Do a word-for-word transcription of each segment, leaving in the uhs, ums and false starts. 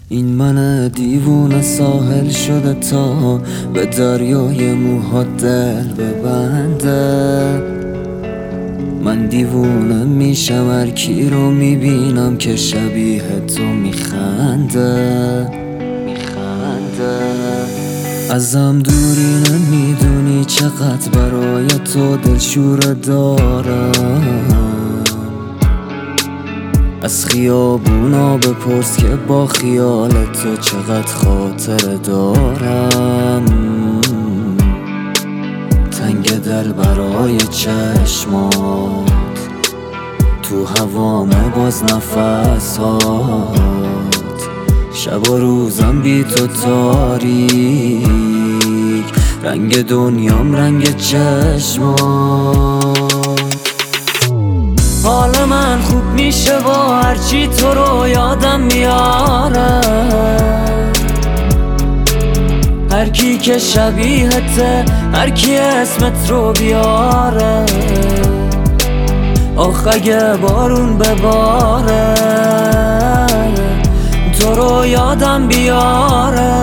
این من دیوونه ساحل شده تا به دریای موهات دل ببنده. من دیوونه میشم هر کی رو میبینم که شبیه تو میخنده میخنده ازم دوری نمیدونی چقدر برای تو دلشوره دارم. از خیابونا بپرس که با خیال تو چقدر خاطره دارم. تنگ دل برای چشمات، تو هوامه باز نفسات. شب و روزم بی تو تاریک، رنگ دنیام رنگ چشمات. حال من خوب میشه با هرچی تو رو یادم میاره. هر کی که شبیهته، هر کی اسمت رو بیاره. آخ اگه بارون بباره، تو رو یادم بیاره.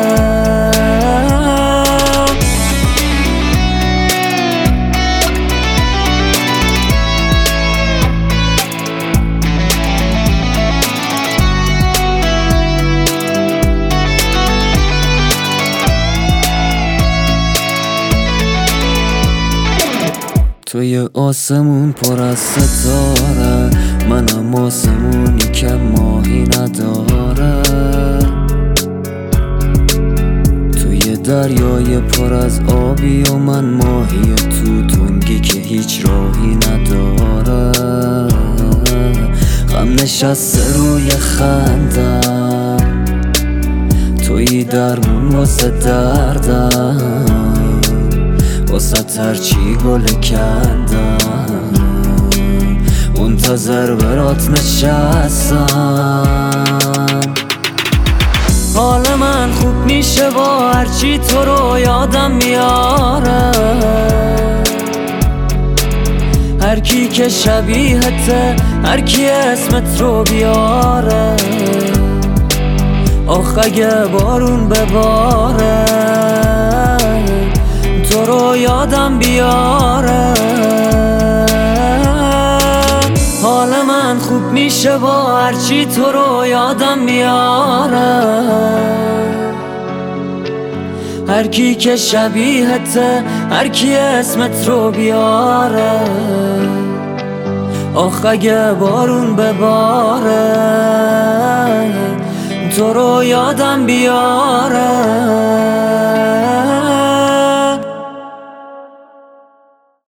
توی آسمون پر از ستاره، منم آسمونی که ماهی نداره. توی دریای پر از آبی و من ماهی تو تنگی که هیچ راهی نداره. غم نشسته روی خندم، توی درمون واسه دردم. واسه هرچی گل کندم، منتظر برات نشستم. حال من خوب میشه با هرچی تو رو یادم میاره. هر کی که شبیهته، هر کی اسمت رو بیاره. آخ اگه بارون بباره، تو رو یادم بیاره. حال من خوب میشه با هرچی تو رو یادم میاره. هر کی که شبیهته، هر کی اسمت رو بیاره. آخ اگه بارون بباره، تو رو یادم بیاره.